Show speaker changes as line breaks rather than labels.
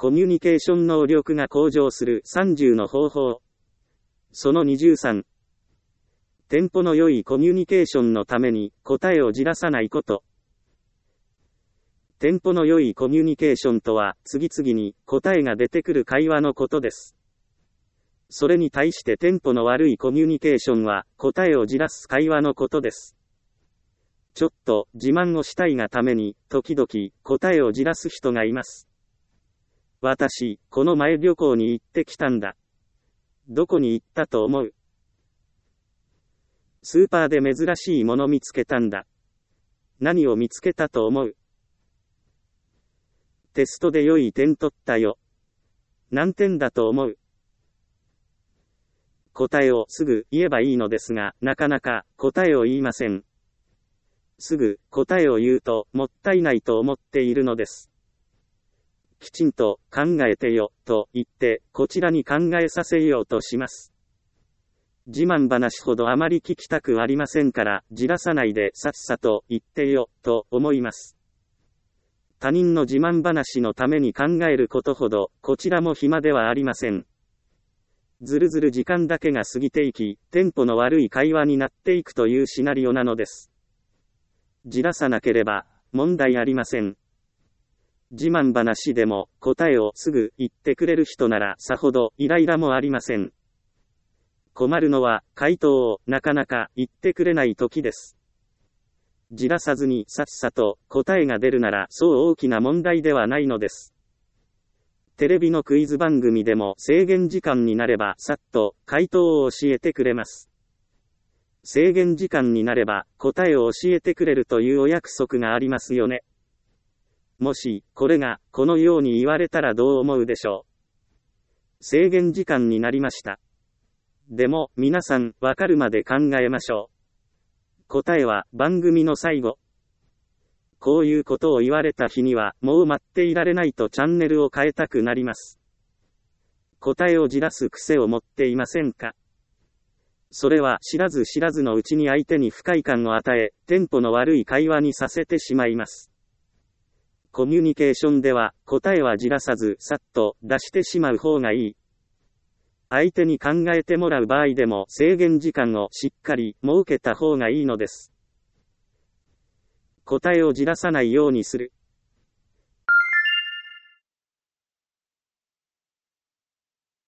コミュニケーション能力が向上する30の方法。その23。テンポの良いコミュニケーションのために答えをじらさないこと。テンポの良いコミュニケーションとは、次々に答えが出てくる会話のことです。それに対してテンポの悪いコミュニケーションは、答えをじらす会話のことです。ちょっと自慢をしたいがために、時々答えをじらす人がいます。私、この前旅行に行ってきたんだ。どこに行ったと思う？スーパーで珍しいもの見つけたんだ。何を見つけたと思う？テストで良い点取ったよ。何点だと思う？答えをすぐ言えばいいのですが、なかなか答えを言いません。すぐ答えを言うともったいないと思っているのです。きちんと考えてよと言ってこちらに考えさせようとします。自慢話ほどあまり聞きたくありませんからじらさないでさっさと言ってよと思います。他人の自慢話のために考えることほどこちらも暇ではありません。ずるずる時間だけが過ぎていき、テンポの悪い会話になっていくというシナリオなのです。じらさなければ問題ありません。自慢話でも答えをすぐ言ってくれる人ならさほどイライラもありません。困るのは回答をなかなか言ってくれない時です。じらさずにさっさと答えが出るならそう大きな問題ではないのです。テレビのクイズ番組でも制限時間になればさっと回答を教えてくれます。制限時間になれば答えを教えてくれるというお約束がありますよね。もしこれがこのように言われたらどう思うでしょう。制限時間になりました。でも皆さんわかるまで考えましょう。答えは番組の最後。こういうことを言われた日にはもう待っていられないとチャンネルを変えたくなります。答えをじらす癖を持っていませんか？それは知らず知らずのうちに相手に不快感を与え、テンポの悪い会話にさせてしまいます。コミュニケーションでは答えはじらさずさっと出してしまう方がいい。相手に考えてもらう場合でも制限時間をしっかり設けた方がいいのです。答えをじらさないようにする。